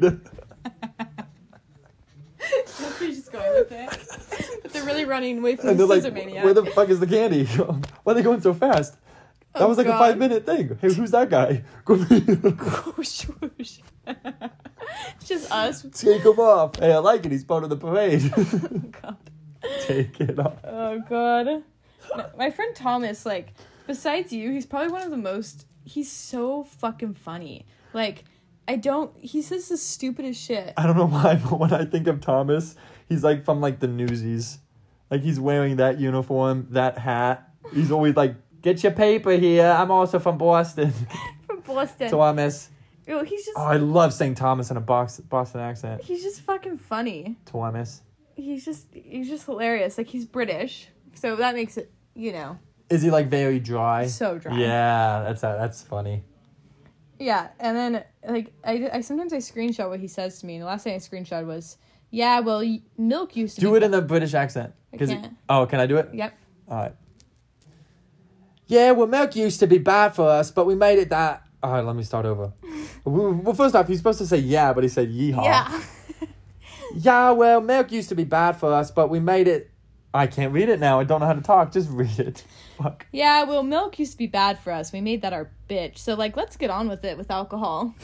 She's just going with it. But they're really running away from And the they're scissor like, maniac. where the fuck is the candy? Why are they going so fast? That Oh, was like God. a five minute thing. Hey, who's that guy? Come here. Whoosh, whoosh. It's just us. Take him off. Hey, I like it. He's part of the parade. Oh god. Take it off. Oh god. No, my friend Thomas, like, besides you, he's probably one of the most. He's so fucking funny. Like, I don't. He says the stupidest shit. I don't know why, but when I think of Thomas, he's like from like the Newsies. Like he's wearing that uniform, that hat. He's always like, get your paper here. I'm also from Boston. From Boston. Thomas. Yo, he's just. Oh, I love saying Thomas in a box, Boston accent. He's just fucking funny. Thomas. He's just. He's just hilarious. Like, he's British, so that makes it. You know. Is he like very dry? So dry. Yeah, that's that's funny. Yeah, and then like I, I sometimes I screenshot what he says to me, and the last thing I screenshot was, "Yeah, well, y- milk used to Do be." it in the British accent. I 'Cause- can't. Oh, can I do it? Yep. All right. Yeah, well, milk used to be bad for us, but we made it that. All right, let me start over. Well, first off, he's supposed to say yeah, but he said yeehaw. Yeah. Yeah, well, milk used to be bad for us, but we made it. I can't read it now. I don't know how to talk. Just read it. Fuck. Yeah, well, milk used to be bad for us. We made that our bitch. So like, let's get on with it with alcohol.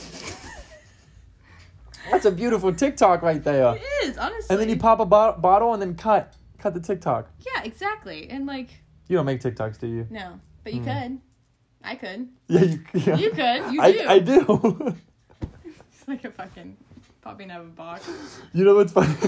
That's a beautiful TikTok right there. It is, honestly. And then you pop a bo- bottle and then cut. Cut the TikTok. Yeah, exactly. And like, You don't make TikToks, do you? no, but you Mm. could. I could. Yeah, you, yeah. You could. You I, do. I do. It's like a fucking popping out of a box. You know what's funny?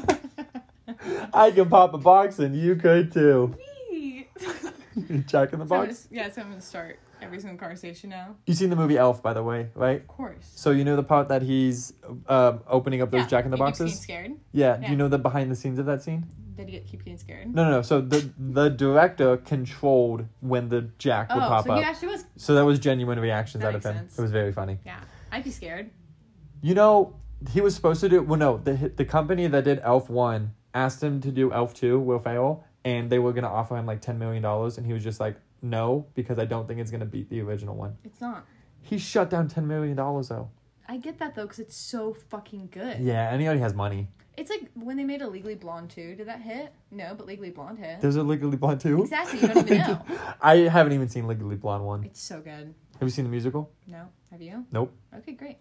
I can pop a box and you could too. Jack in the So I'm Box. gonna, yeah, so I'm gonna start every single conversation now. You seen the movie Elf, by the way, right? Of course. So you know the part that he's um, opening up those Yeah, Jack in the he keeps Boxes? getting scared. Yeah. Do Yeah. you know the behind the scenes of that scene? Did he get, keep getting scared? No, no, no. So the the director controlled when the Jack would Oh, pop so he up. actually was. So that was genuine reactions That out of makes him. sense. It was very funny. Yeah, I'd be scared. You know, he was supposed to do. Well, no, the the company that did Elf one asked him to do Elf two, Will Ferrell, and they were gonna offer him like ten million dollars, and he was just like, no, because I don't think it's gonna beat the original one. It's not. He shut down ten million dollars though. I get that though, because it's so fucking good. Yeah, and he already has money. It's like when they made a Legally Blonde two. Did that hit? No, but Legally Blonde hit. There's a Legally Blonde two. Exactly. You don't even know. I haven't even seen Legally Blonde one. It's so good. Have you seen the musical? No, have you? Nope. Okay, great.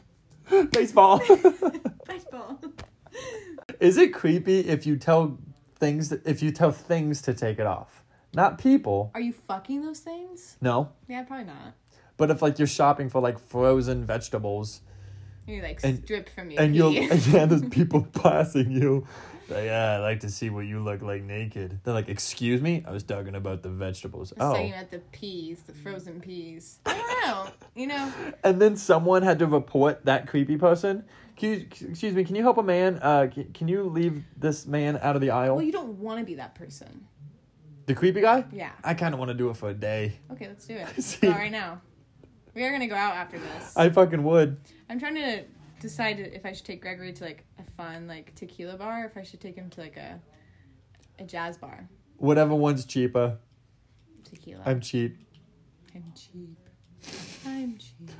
Baseball. Baseball. Is it creepy if you tell things, that, if you tell things to take it off, not people. Are you fucking those things? No. Yeah, probably not. But if like you're shopping for like frozen vegetables, You like and, strip from your and you'll pee. yeah, there's people passing you. Like, yeah, I like to see what you look like naked. They're like, excuse me, I was talking about the vegetables. I was Oh, talking about the peas, the frozen peas. I don't know. You know. and then someone had to report that creepy person. Can you, excuse me, can you help a man? Uh, can, can you leave this man out of the aisle? Well, you don't want to be that person. The creepy guy? Yeah. I kind of want to do it for a day. Okay, let's do it. Let's See? go right now. We are gonna go out after this. I fucking would. I'm trying to decide if I should take Gregory to like a fun like tequila bar, or if I should take him to like a a jazz bar. Whatever one's cheaper. Tequila. I'm cheap. I'm cheap. I'm cheap.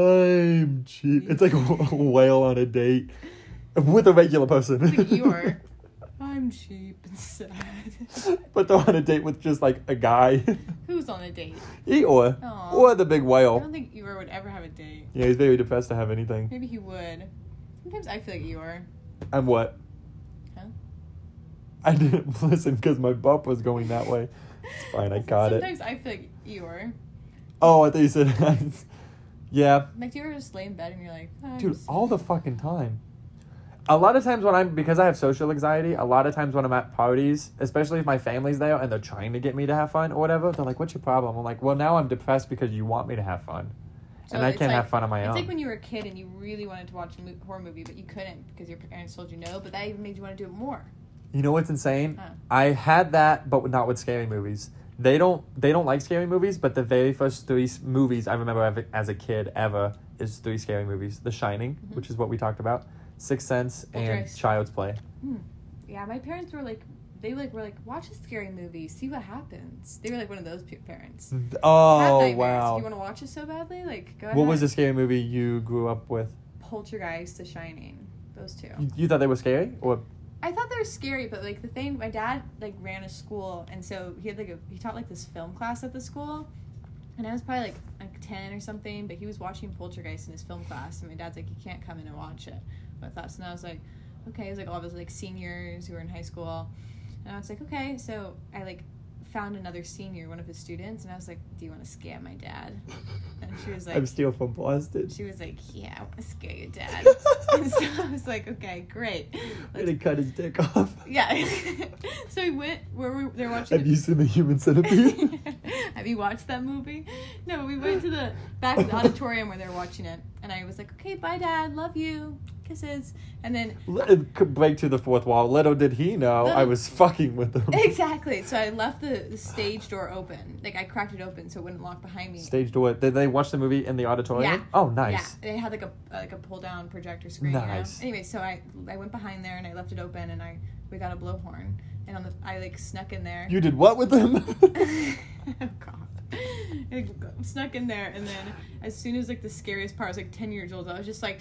I'm cheap. It's like a whale on a date with a regular person. Like Eeyore. I'm cheap and sad. But they're on a date with just like a guy. Who's on a date? Eeyore. Aw. Or the big I whale. don't think Eeyore would ever have a date. Yeah, he's very depressed to have anything. Maybe he would. Sometimes I feel like Eeyore. I'm what? Huh? I didn't listen because my bump was going that way. It's fine, I caught it. Sometimes I feel like Eeyore. Oh, I thought you said... Yeah. Like, do you ever just lay in bed and you're like, oh, I'm Dude, just- all the fucking time. A lot of times when I'm, because I have social anxiety, a lot of times when I'm at parties, especially if my family's there and they're trying to get me to have fun or whatever, they're like, what's your problem? I'm like, well, now I'm depressed because you want me to have fun. So and I it's can't like- have fun on my It's own. like when you were a kid and you really wanted to watch a mo- horror movie, but you couldn't because your parents told you no, but that even made you want to do it more. You know what's insane? Huh. I had that, but not with scary movies. They don't they don't like scary movies, but the very first three s- movies I remember ever, as a kid ever is three scary movies. The Shining, Mhm. which is what we talked about, Sixth Sense, and Poltergeist. Child's Play. Hmm. Yeah, my parents were like, they like were like, watch a scary movie, see what happens. They were like one of those pe- parents. Have Oh, nightmares. If wow. you want to watch it so badly, like go ahead. What was the scary movie you grew up with? Poltergeist, The Shining, those two. You, you thought they were scary? Or I thought they were scary, but like the thing, my dad like ran a school, and so he had like a he taught like this film class at the school, and I was probably like like ten or something, but he was watching Poltergeist in his film class, and my dad's like, you can't come in and watch it. But I thought, so now I was like, okay, it was like all of us like seniors who were in high school, and I was like, okay, so I like found another senior, one of his students, and I was like, do you want to scare my dad? And she was like, I'm still from Boston. she was like, yeah, I want to scare your dad. And so I was like, okay, great. And he cut his dick off. Yeah. So we went where we they're watching. Have the- you seen the Human Centipede? Have you watched that movie? No, we went to the back of the auditorium where they were watching it, and I was like, okay, bye, Dad, love you, kisses, and then It could break through the fourth wall. Little did he know I Little- was fucking with him. exactly. So I left the, the stage door open, like I cracked it open so it wouldn't lock behind me. Stage door. Did they watch the movie in the auditorium? Yeah. Oh, nice. Yeah, they had like a like a pull down projector screen. Nice. You know? Anyway, so I I went behind there and I left it open and I we got a blowhorn and on the I like snuck in there. You did what with him? Oh god. I snuck in there and then as soon as like the scariest part, I was like ten years old, I was just like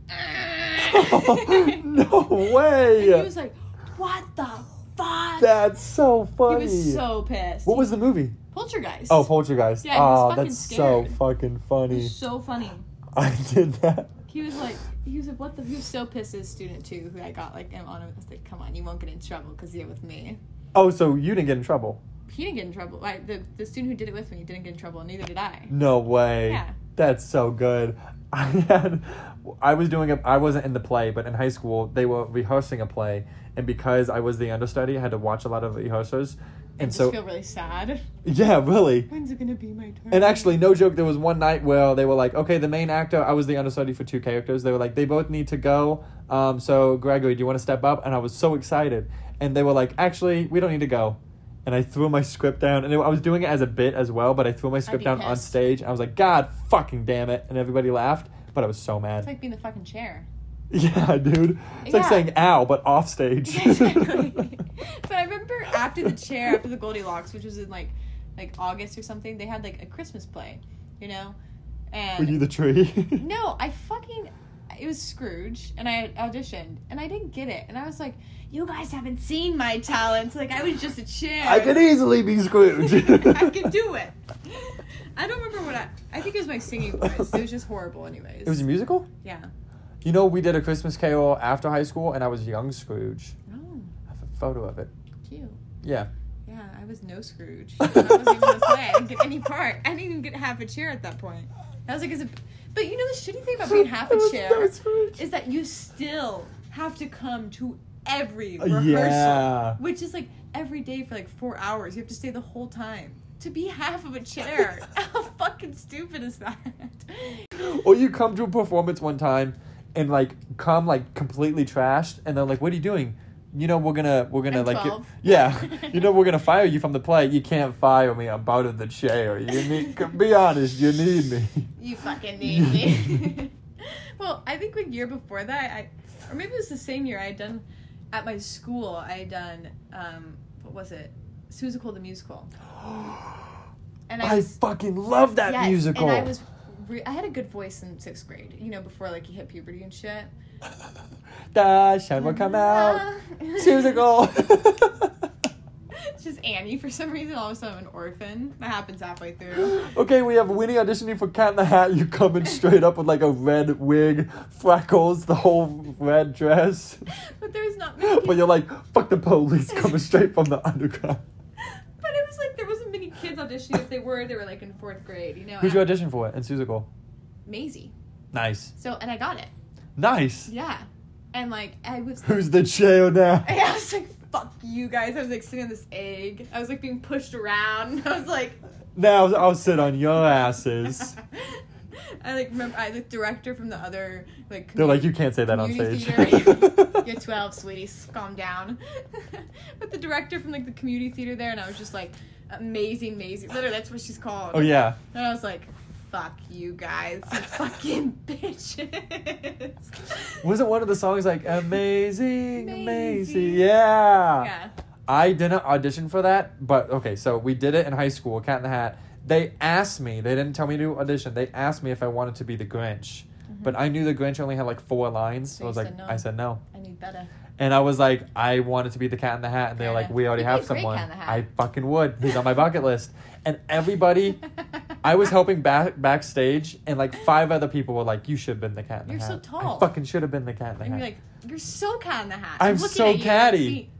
No And way. he was like, what the fuck? That's so He funny. was so pissed. What was the movie? Poltergeist? Oh, Poltergeist. Yeah, he was oh, fucking that's scared. so fucking It funny. was so funny. I did that. He was like, he was like, what the? He was so pissed at his student too, who I got like him on him. I was like, come on, you won't get in trouble because you're with me. Oh, so you didn't get in trouble? He didn't get in trouble. Like the the student who did it with me didn't get in trouble, and neither did I. No way. Yeah. That's so good. I had, I was doing a, I wasn't in the play, but in high school they were rehearsing a play, and because I was the understudy, I had to watch a lot of rehearsals, I and just so feel really sad. yeah, really. When's it gonna be my turn? And actually, no joke, there was one night where they were like, okay, the main actor, I was the understudy for two characters. They were like, they both need to go. Um, so, Gregory, do you want to step up? And I was so excited. And they were like, actually, we don't need to go. And I threw my script down. And it, I was doing it as a bit as well, but I threw my script be down on pissed. stage. I was like, God fucking damn it. And everybody laughed, but I was so It's mad. like being the fucking chair. Yeah, dude. It's like Yeah. saying ow, but off stage. Exactly. But I remember after the chair, after the Goldilocks, which was in like like August or something, they had like a Christmas play, you know? And Were you the tree? no, I fucking it was Scrooge and I had auditioned and I didn't get it. And I was like, you guys haven't seen my talent. Like I was just a chair. I could easily be Scrooge. I could do it. I don't remember what I I think it was my singing voice. It was just horrible anyways. It was a musical? Yeah. You know, we did a Christmas Carol after high school, and I was young Scrooge. Oh. I have a photo of it. cute. Yeah. Yeah, I was no Scrooge. I wasn't even gonna play. I didn't get any part. I didn't even get half a chair at that point. I was like, is it... But you know the shitty thing about being half a chair is that you still have to come to every rehearsal. Yeah. Which is like every day for like four hours. You have to stay the whole time. To be half of a chair. How fucking stupid is that? Or you come to a performance one time and like come like completely trashed and they're like, what are you doing? You know we're gonna we're gonna I'm like twelve. yeah you know we're gonna fire you from the play. You can't fire me. I'm out of the chair. You need be honest. You need me. You fucking need me. Well, I think the year before that, I or maybe it was the same year I had done at my school. I had done um what was it? Susical the musical. And I, I was, fucking love that yes, musical. And I was re- I had a good voice in sixth grade. You know, before like you hit puberty and shit. The sun will come out. Musical. It's just Annie for some reason. All of a sudden, I'm an orphan. That happens halfway through. Okay, we have Winnie auditioning for Cat in the Hat. You coming straight up with like a red wig, freckles, the whole red dress. But there's not many. But you're like, fuck the police, coming straight from the underground. But it was like there wasn't many kids auditioning. If they were, they were like in fourth grade. You know. Who'd you audition for in Susical? Maisie. Nice. So and I got it. Nice. Yeah. And like I was. Who's the chair now? I was like, fuck you guys. I was like sitting on this egg. I was like being pushed around. I was like. Now I'll sit on your asses. I like remember I the director from the other like. They're like, you can't say that on community stage. theater. You're twelve, sweetie. Calm down. But the director from like the community theater there, and I was just like, amazing, amazing. Literally, that's what she's called. Oh yeah. And I was like, fuck you guys, you fucking bitches. Wasn't one of the songs like amazing, Amazing. amazing? Yeah. Yeah. I didn't audition for that, but okay, so we did it in high school, Cat in the Hat. They asked me, they didn't tell me to audition, they asked me if I wanted to be the Grinch. Mm-hmm. But I knew the Grinch only had like four lines, so, So I was you like, said no. I said no. I need better. And I was like, I wanted to be the Cat in the Hat, and they were like, Yeah. we already You'd have be a great someone. Cat in the Hat. I fucking would. He's on my bucket list. And everybody, I was helping back backstage, and like five other people were like, you should have been the Cat in the You're Hat. so tall. I fucking should have been the Cat in the And Hat. you're like, you're so Cat in the Hat. I'm looking so at you. catty. See-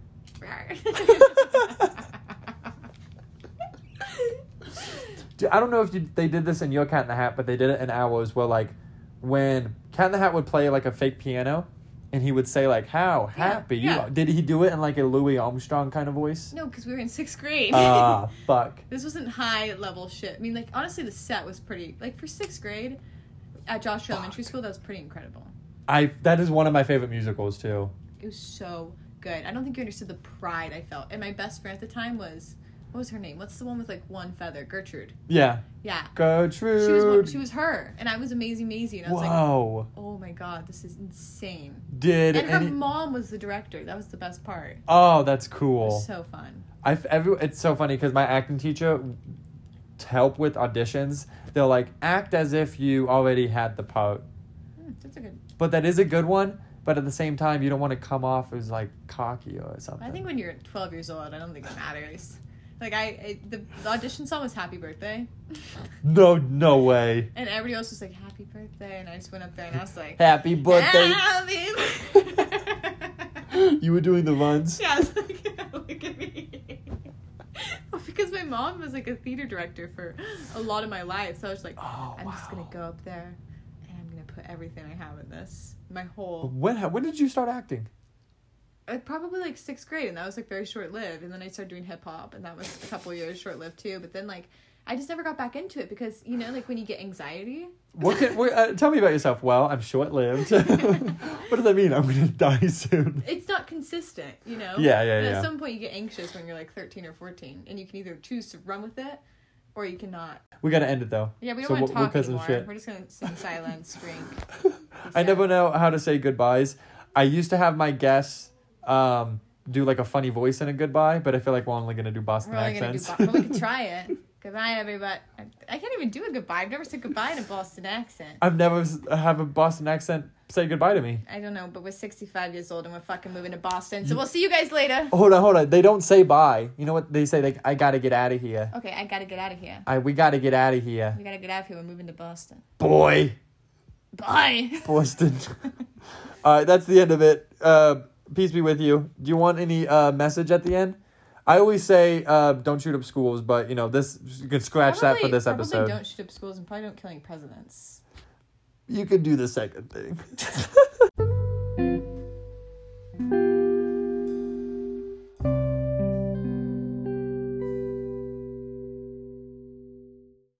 Dude, I don't know if you, they did this in your Cat in the Hat, but they did it in ours where like when Cat in the Hat would play like a fake piano and he would say like, how Yeah, happy you yeah. are. Did he do it in like a Louis Armstrong kind of voice? No, because we were in sixth grade. Ah, fuck. This wasn't high level shit. I mean, like, honestly, the set was pretty, like, for sixth grade at Joshua Elementary School, that was pretty incredible. I That is one of my favorite musicals too. It was so good. I don't think you understood the pride I felt. And my best friend at the time was, what was her name? What's the one with, like, one feather? Gertrude. Yeah. Yeah. Gertrude. She was one, she was her. And I was Amazing Maisie. And I was Whoa. like, oh my god, this is insane. Did And her any... mom was the director. That was the best part. Oh, that's It cool. was so fun. I've every it's so funny because my acting teacher to help with auditions, they're like, act as if you already had the part. Hmm, that's a good... But that is a good one. But at the same time, you don't want to come off as like cocky or something. I think when you're twelve years old, I don't think it matters. Like, I, I the, the audition song was Happy Birthday. No, no way. And everybody else was like, Happy Birthday. And I just went up there and I was like, Happy birthday. Happy You were doing the runs. Yeah, I was like, look at me. Well, because my mom was like a theater director for a lot of my life. So I was like, Oh, I'm just going wow. to go up there and I'm going to put everything I have in this. My whole... When when did you start acting? Like, probably like sixth grade, and that was like very short lived. And then I started doing hip hop, and that was a couple years short lived too. But then like I just never got back into it because you know like when you get anxiety. What can, what, uh, tell me about yourself. Well, I'm short lived. What does that mean? I'm gonna die soon. It's not consistent, you know. Yeah, yeah, and yeah. At some point, you get anxious when you're like thirteen or fourteen, and you can either choose to run with it, or you cannot. We gotta end it though. Yeah, we don't So want we'll- to we'll talk cut some anymore. shit. We're just gonna sit in silence, drink. I never know how to say goodbyes. I used to have my guests um, do like a funny voice in a goodbye, but I feel like we're only gonna do Boston We're only gonna do. accents. Bo- well, we can try it. Goodbye, everybody. I, I can't even do a goodbye. I've never said goodbye in a Boston accent. I've never s- have a Boston accent say goodbye to me. I don't know, but we're sixty-five years old and we're fucking moving to Boston. So we'll see you guys later. Hold on, hold on. They don't say bye. You know what they say? Like, I gotta get out of here. Okay, I gotta get out of here. I we gotta get out of here, We gotta get out of here. We're moving to Boston. boy. Bye. Boston. All right, that's the end of it. Uh, peace be with you. Do you want any uh, message at the end? I always say uh, don't shoot up schools, but you know this. You can scratch Probably, that for this probably episode. Don't shoot up schools and probably don't kill any presidents. You could do the second thing.